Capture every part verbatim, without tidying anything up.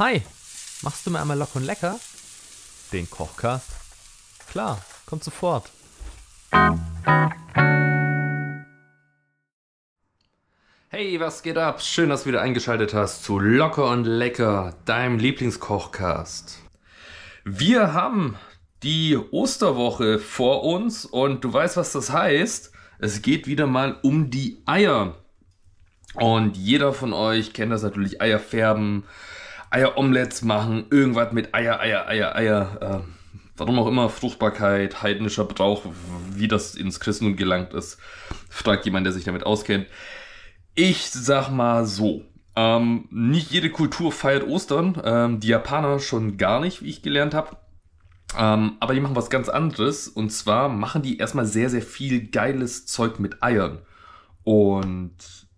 Hi, machst du mir einmal locker und lecker? Den Kochcast? Klar, kommt sofort. Hey, was geht ab? Schön, dass du wieder eingeschaltet hast zu Locker und Lecker, deinem Lieblingskochcast. Wir haben die Osterwoche vor uns und du weißt, was das heißt. Es geht wieder mal um die Eier. Und jeder von euch kennt das natürlich, Eier färben, Eieromelettes machen, irgendwas mit Eier, Eier, Eier, Eier. Äh, warum auch immer, Fruchtbarkeit, heidnischer Brauch, wie das ins Christentum gelangt ist, fragt jemand, der sich damit auskennt. Ich sag mal so, ähm, nicht jede Kultur feiert Ostern, ähm, die Japaner schon gar nicht, wie ich gelernt habe. Ähm, aber die machen was ganz anderes, und zwar machen die erstmal sehr, sehr viel geiles Zeug mit Eiern. Und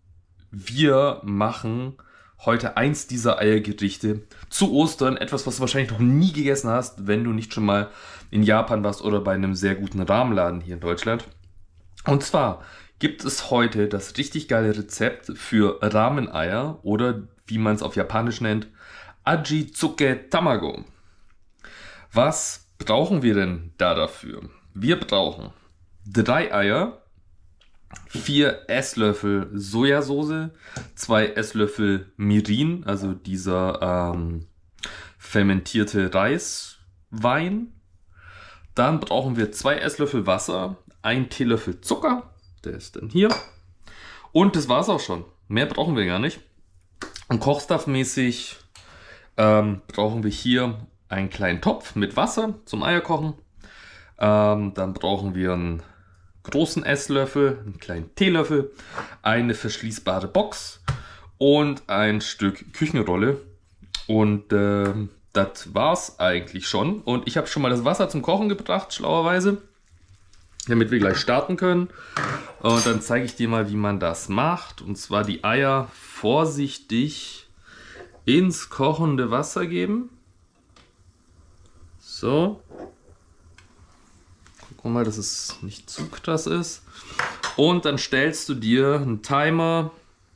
wir machen heute eins dieser Eiergerichte zu Ostern, etwas, was du wahrscheinlich noch nie gegessen hast, wenn du nicht schon mal in Japan warst oder bei einem sehr guten Rahmenladen hier in Deutschland. Und zwar gibt es heute das richtig geile Rezept für Ramen-Eier oder wie man es auf Japanisch nennt, Ajitsuke Tamago. Was brauchen wir denn da dafür? Wir brauchen drei Eier, vier Esslöffel Sojasauce, zwei Esslöffel Mirin, also dieser ähm, fermentierte Reiswein. Dann brauchen wir zwei Esslöffel Wasser, ein Teelöffel Zucker, der ist dann hier. Und das war's auch schon. Mehr brauchen wir gar nicht. Und kochstuffmäßig ähm, brauchen wir hier einen kleinen Topf mit Wasser zum Eierkochen. Ähm, dann brauchen wir einen großen Esslöffel, einen kleinen Teelöffel, eine verschließbare Box und ein Stück Küchenrolle. Und äh, das war's eigentlich schon. Und ich habe schon mal das Wasser zum Kochen gebracht, schlauerweise, damit wir gleich starten können. Und dann zeige ich dir mal, wie man das macht. Und zwar die Eier vorsichtig ins kochende Wasser geben. So. Guck mal, dass es nicht zu krass ist. Und dann stellst du dir einen Timer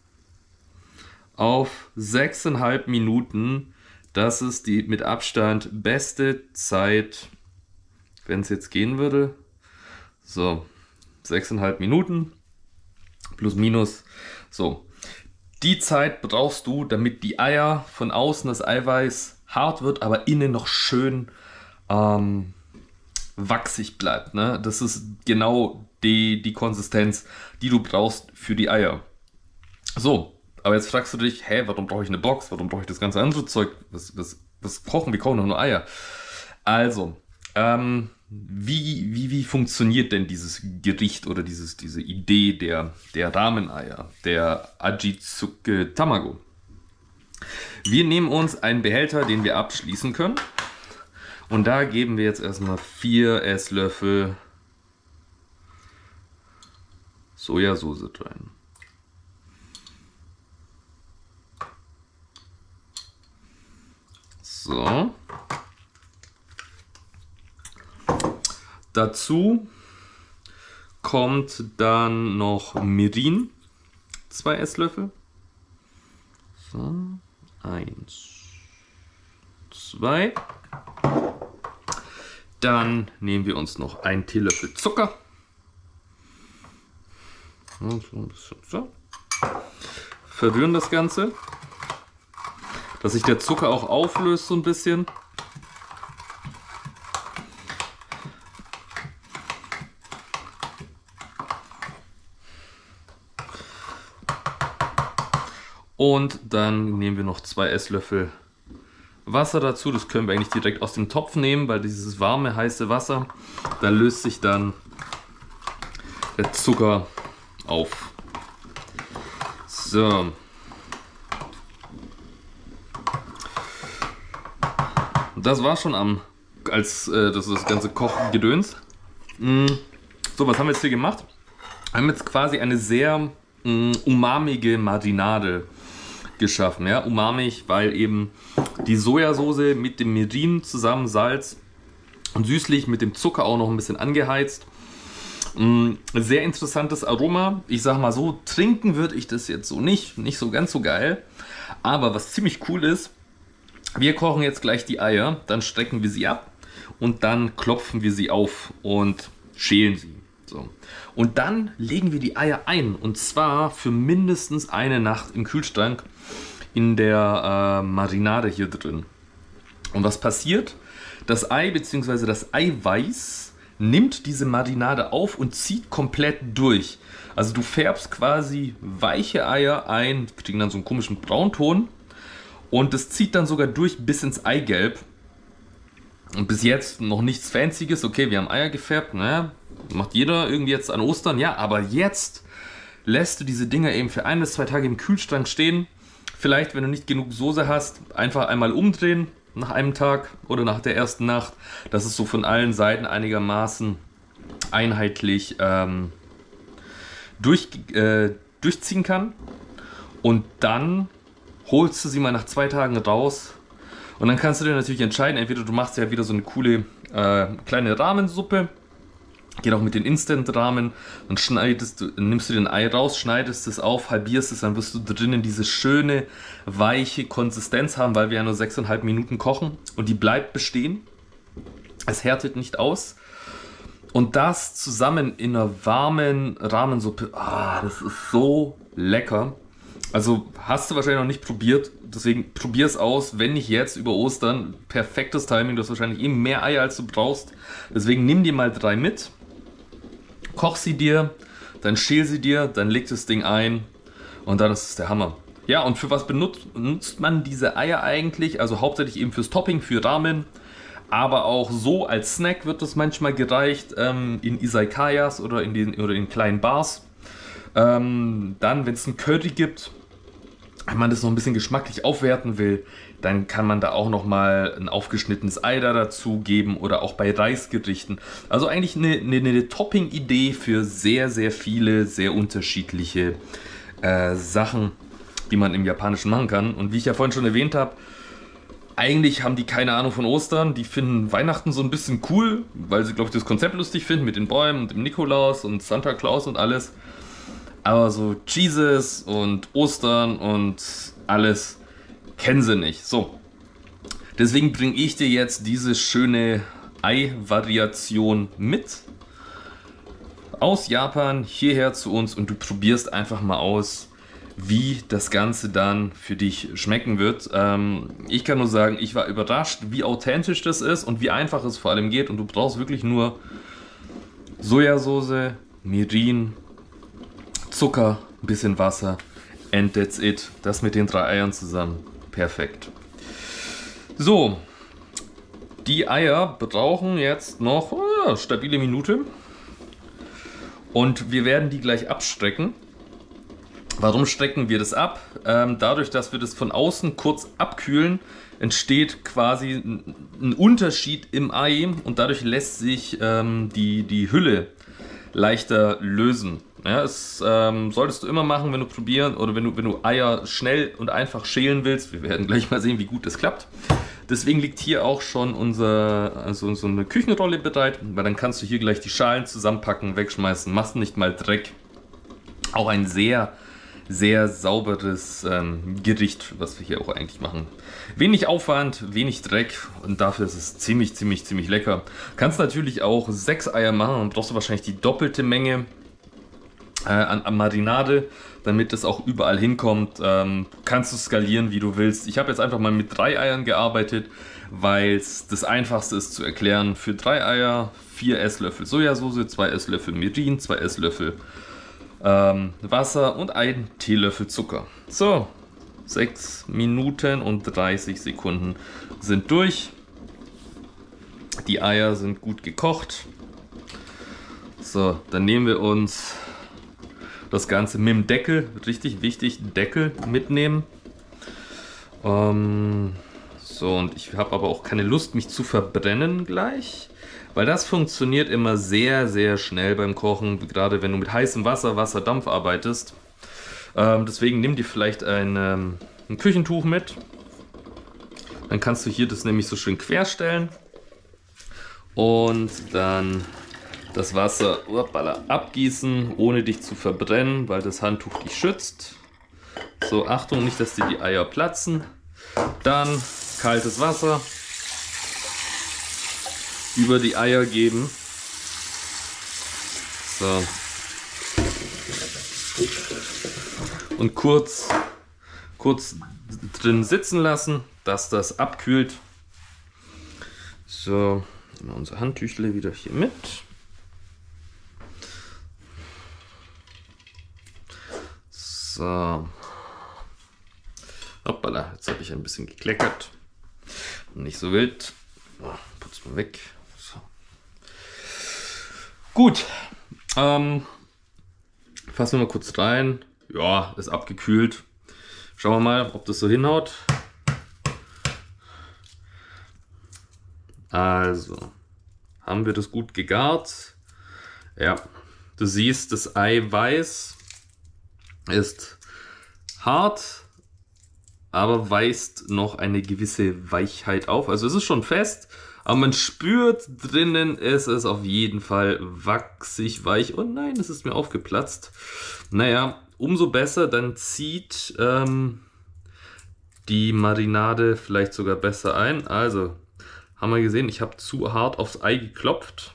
auf sechseinhalb Minuten. Das ist die mit Abstand beste Zeit, wenn es jetzt gehen würde. So, sechseinhalb Minuten plus minus. So, die Zeit brauchst du, damit die Eier von außen, das Eiweiß, hart wird, aber innen noch schön ähm, wachsig bleibt. Ne? Das ist genau die, die Konsistenz, die du brauchst für die Eier. So, aber jetzt fragst du dich, hä, warum brauche ich eine Box? Warum brauche ich das ganze andere Zeug? Was, was, was kochen? Wir kochen doch nur Eier. Also, ähm, wie, wie, wie funktioniert denn dieses Gericht oder dieses, diese Idee der, der Ramen-Eier, der Ajitsuke Tamago? Wir nehmen uns einen Behälter, den wir abschließen können. Und da geben wir jetzt erstmal vier Esslöffel Sojasauce rein. So. Dazu kommt dann noch Mirin, zwei Esslöffel. So, eins, zwei. Dann nehmen wir uns noch einen Teelöffel Zucker. Und so ein bisschen so. Verrühren das Ganze, dass sich der Zucker auch auflöst so ein bisschen. Und dann nehmen wir noch zwei Esslöffel Wasser dazu. Das können wir eigentlich direkt aus dem Topf nehmen, weil dieses warme, heiße Wasser, da löst sich dann der Zucker auf. So. Das war schon am, als äh, das, das ganze Kochgedöns. Mm. So, was haben wir jetzt hier gemacht? Wir haben jetzt quasi eine sehr mm, umamige Marinade geschaffen. Ja? Umamig, weil eben die Sojasauce mit dem Mirin zusammen, Salz und süßlich mit dem Zucker auch noch ein bisschen angeheizt. Mm, sehr interessantes Aroma. Ich sag mal so, trinken würde ich das jetzt so nicht, nicht so ganz so geil. Aber was ziemlich cool ist, Wir kochen jetzt gleich die Eier, dann strecken wir sie ab und dann klopfen wir sie auf und schälen sie. So. Und dann legen wir die Eier ein, und zwar für mindestens eine Nacht im Kühlschrank in der äh, Marinade hier drin. Und was passiert? Das Ei bzw. das Eiweiß nimmt diese Marinade auf und zieht komplett durch. Also du färbst quasi weiche Eier ein, kriegen dann so einen komischen Braunton, und das zieht dann sogar durch bis ins Eigelb. Und bis jetzt noch nichts Fancyes. Okay, wir haben Eier gefärbt, naja, macht jeder irgendwie jetzt an Ostern. Ja, aber jetzt lässt du diese Dinger eben für ein bis zwei Tage im Kühlschrank stehen. Vielleicht, wenn du nicht genug Soße hast, einfach einmal umdrehen nach einem Tag oder nach der ersten Nacht, dass es so von allen Seiten einigermaßen einheitlich ähm, durch, äh, durchziehen kann. Und dann holst du sie mal nach zwei Tagen raus. Und dann kannst du dir natürlich entscheiden, entweder du machst ja wieder so eine coole äh, kleine Rahmensuppe, geht auch mit den Instant-Rahmen, dann schneidest du, nimmst du den Ei raus, schneidest es auf, halbierst es, dann wirst du drinnen diese schöne, weiche Konsistenz haben, weil wir ja nur sechseinhalb Minuten kochen, und die bleibt bestehen. Es härtet nicht aus. Und das zusammen in einer warmen Rahmensuppe, ah, das ist so lecker. Also hast du wahrscheinlich noch nicht probiert, deswegen probier es aus, wenn nicht jetzt über Ostern. Perfektes Timing, du hast wahrscheinlich eben mehr Eier als du brauchst. Deswegen nimm dir mal drei mit, koch sie dir, dann schäl sie dir, dann leg das Ding ein und dann ist es der Hammer. Ja, und für was benutzt, benutzt man diese Eier eigentlich? Also hauptsächlich eben fürs Topping, für Ramen, aber auch so als Snack wird das manchmal gereicht, ähm, in Izakayas oder in den oder in kleinen Bars. Ähm, dann, wenn es ein Curry gibt, wenn man das noch ein bisschen geschmacklich aufwerten will, dann kann man da auch noch mal ein aufgeschnittenes Ei da dazu geben oder auch bei Reisgerichten. Also eigentlich eine, eine, eine Topping-Idee für sehr, sehr viele, sehr unterschiedliche äh, Sachen, die man im Japanischen machen kann. Und wie ich ja vorhin schon erwähnt habe, eigentlich haben die keine Ahnung von Ostern. Die finden Weihnachten so ein bisschen cool, weil sie, glaube ich, das Konzept lustig finden mit den Bäumen und dem Nikolaus und Santa Claus und alles. Aber so Jesus und Ostern und alles kennen sie nicht. So, deswegen bringe ich dir jetzt diese schöne Ei-Variation mit aus Japan hierher zu uns, und du probierst einfach mal aus, wie das Ganze dann für dich schmecken wird. Ähm, ich kann nur sagen, ich war überrascht, wie authentisch das ist und wie einfach es vor allem geht. Und du brauchst wirklich nur Sojasauce, Mirin, Zucker, ein bisschen Wasser, and that's it. Das mit den drei Eiern zusammen. Perfekt. So, die Eier brauchen jetzt noch oh, stabile Minute. Und wir werden die gleich abstrecken. Warum strecken wir das ab? Ähm, dadurch, dass wir das von außen kurz abkühlen, entsteht quasi ein Unterschied im Ei, und dadurch lässt sich ähm, die, die Hülle leichter lösen. Ja, das ähm, solltest du immer machen, wenn du probieren oder wenn du, wenn du Eier schnell und einfach schälen willst. Wir werden gleich mal sehen, wie gut das klappt. Deswegen liegt hier auch schon unser, also so eine Küchenrolle bereit, weil dann kannst du hier gleich die Schalen zusammenpacken, wegschmeißen, machst nicht mal Dreck. Auch ein sehr, sehr sauberes ähm, Gericht, was wir hier auch eigentlich machen. Wenig Aufwand, wenig Dreck, und dafür ist es ziemlich, ziemlich, ziemlich lecker. Kannst natürlich auch sechs Eier machen, und brauchst du wahrscheinlich die doppelte Menge äh, an, an Marinade, damit es auch überall hinkommt. Ähm, kannst du skalieren, wie du willst. Ich habe jetzt einfach mal mit drei Eiern gearbeitet, weil es das einfachste ist zu erklären. Für drei Eier vier Esslöffel Sojasauce, zwei Esslöffel Mirin, zwei Esslöffel ähm, Wasser und ein Teelöffel Zucker. So, sechs Minuten und dreißig Sekunden sind durch. Die Eier sind gut gekocht. So, dann nehmen wir uns das Ganze mit dem Deckel, richtig wichtig, Deckel mitnehmen. Ähm, so, und ich habe aber auch keine Lust, mich zu verbrennen gleich, weil das funktioniert immer sehr, sehr schnell beim Kochen, gerade wenn du mit heißem Wasser, Wasserdampf arbeitest. Ähm, deswegen nimm dir vielleicht ein, ähm, ein Küchentuch mit. Dann kannst du hier das nämlich so schön querstellen. Und dann das Wasser uppala, abgießen, ohne dich zu verbrennen, weil das Handtuch dich schützt. So, Achtung, nicht, dass dir die Eier platzen. Dann kaltes Wasser über die Eier geben. So. Und kurz, kurz drin sitzen lassen, dass das abkühlt. So, nehmen wir unser Handtüchle wieder hier mit. So. Hoppala, jetzt habe ich ein bisschen gekleckert. Nicht so wild. Putz mal weg. So. Gut. Ähm, fassen wir mal kurz rein. Ja, ist abgekühlt. Schauen wir mal, ob das so hinhaut. Also, haben wir das gut gegart? Ja, du siehst, das Eiweiß ist hart, aber weist noch eine gewisse Weichheit auf. Also es ist schon fest, aber man spürt drinnen, es ist auf jeden Fall wachsig weich. Oh nein, es ist mir aufgeplatzt. Naja, umso besser, dann zieht ähm, die Marinade vielleicht sogar besser ein. Also, haben wir gesehen, ich habe zu hart aufs Ei geklopft.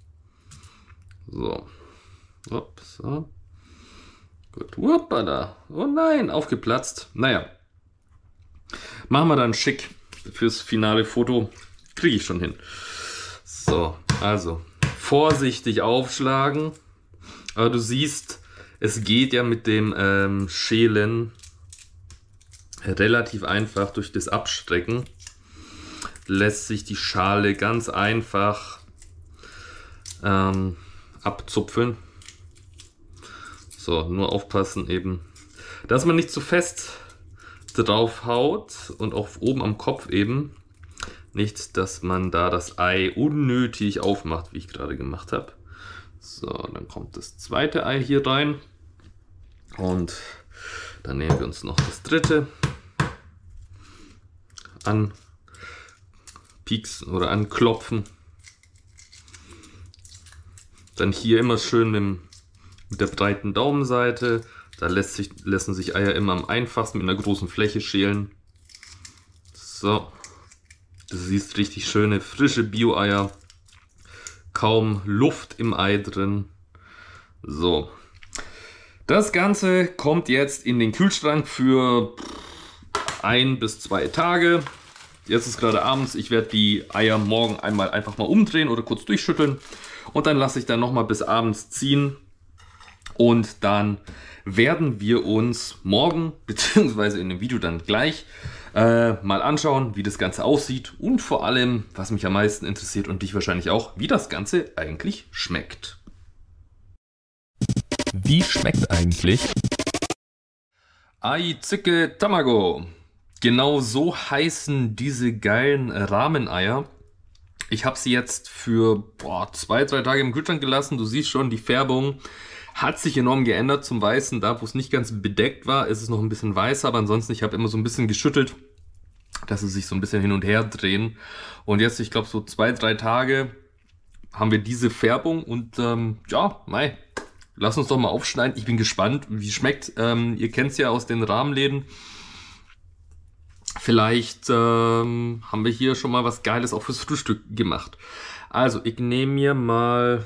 So. Ups, so. Gut. Uppala. Oh nein, aufgeplatzt. Naja. Machen wir dann schick fürs finale Foto. Kriege ich schon hin. So, also vorsichtig aufschlagen. Aber du siehst, es geht ja mit dem ähm, Schälen relativ einfach durch das Abstrecken. Lässt sich die Schale ganz einfach ähm, abzupfen. So, nur aufpassen eben, dass man nicht zu fest drauf haut und auch oben am Kopf eben. Nicht, dass man da das Ei unnötig aufmacht, wie ich gerade gemacht habe. So, dann kommt das zweite Ei hier rein. Und dann nehmen wir uns noch das dritte. Anpieksen oder anklopfen. Dann hier immer schön mit dem Mit der breiten Daumenseite, da lässt sich, lassen sich Eier immer am einfachsten mit einer großen Fläche schälen. So, du siehst richtig schöne, frische Bio-Eier. Kaum Luft im Ei drin. So, das Ganze kommt jetzt in den Kühlschrank für ein bis zwei Tage. Jetzt ist gerade abends, ich werde die Eier morgen einmal einfach mal umdrehen oder kurz durchschütteln. Und dann lasse ich dann nochmal bis abends ziehen. Und dann werden wir uns morgen, beziehungsweise in dem Video dann gleich, äh, mal anschauen, wie das Ganze aussieht. Und vor allem, was mich am meisten interessiert und dich wahrscheinlich auch, wie das Ganze eigentlich schmeckt. Wie schmeckt eigentlich Ai Zicke Tamago. Genau so heißen diese geilen Rahmeneier. Ich habe sie jetzt für boah, zwei, drei Tage im Kühlschrank gelassen. Du siehst schon, die Färbung hat sich enorm geändert zum Weißen. Da, wo es nicht ganz bedeckt war, ist es noch ein bisschen weißer. Aber ansonsten, ich habe immer so ein bisschen geschüttelt, dass sie sich so ein bisschen hin und her drehen. Und jetzt, ich glaube, so zwei, drei Tage haben wir diese Färbung. Und ähm, ja, mei, lass uns doch mal aufschneiden. Ich bin gespannt, wie es schmeckt. Ähm, ihr kennt es ja aus den Rahmenläden. Vielleicht ähm, haben wir hier schon mal was Geiles auch fürs Frühstück gemacht. Also, ich nehme mir mal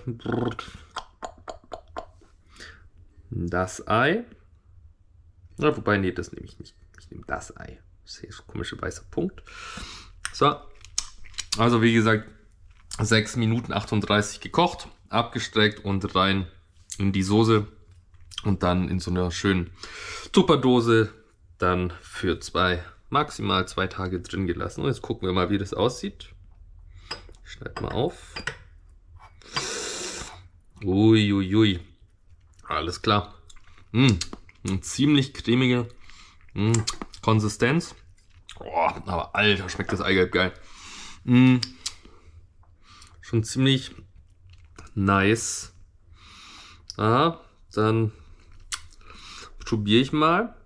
das Ei. Ja, wobei, nee, das nehme ich nicht. Ich nehme das Ei. Das hier ist ein komischer weißer Punkt. So. Also, wie gesagt, sechs Minuten achtunddreißig gekocht, abgestreckt und rein in die Soße. Und dann in so einer schönen Tupperdose dann für zwei, maximal zwei Tage drin gelassen. Und jetzt gucken wir mal, wie das aussieht. Ich schneide mal auf. Uiuiui. Ui, ui. Alles klar. Mm, eine ziemlich cremige mm, Konsistenz. Oh, aber Alter, schmeckt das Eigelb geil. Mm, schon ziemlich nice. Aha, dann probiere ich mal,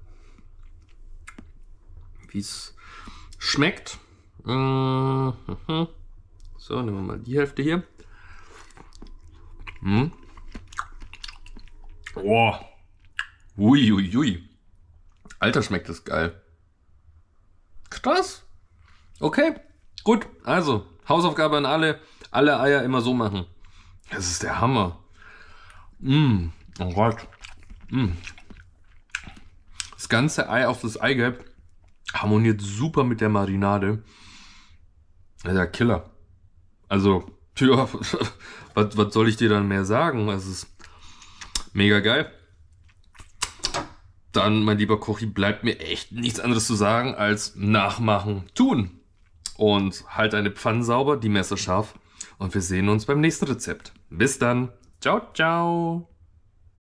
wie es schmeckt. Mm, mm, so, nehmen wir mal die Hälfte hier. Mm. Oh. Ui, ui, ui. Alter, schmeckt das geil. Krass. Okay, gut. Also, Hausaufgabe an alle. Alle Eier immer so machen. Das ist der Hammer. Mm, oh Gott. Mm. Das ganze Ei auf das Eigelb harmoniert super mit der Marinade. Das ist der Killer. Also, ja, was, was soll ich dir dann mehr sagen? Es ist mega geil. Dann, mein lieber Kochi, bleibt mir echt nichts anderes zu sagen als nachmachen, tun. Und halt deine Pfannen sauber, die Messer scharf. Und wir sehen uns beim nächsten Rezept. Bis dann. Ciao, ciao.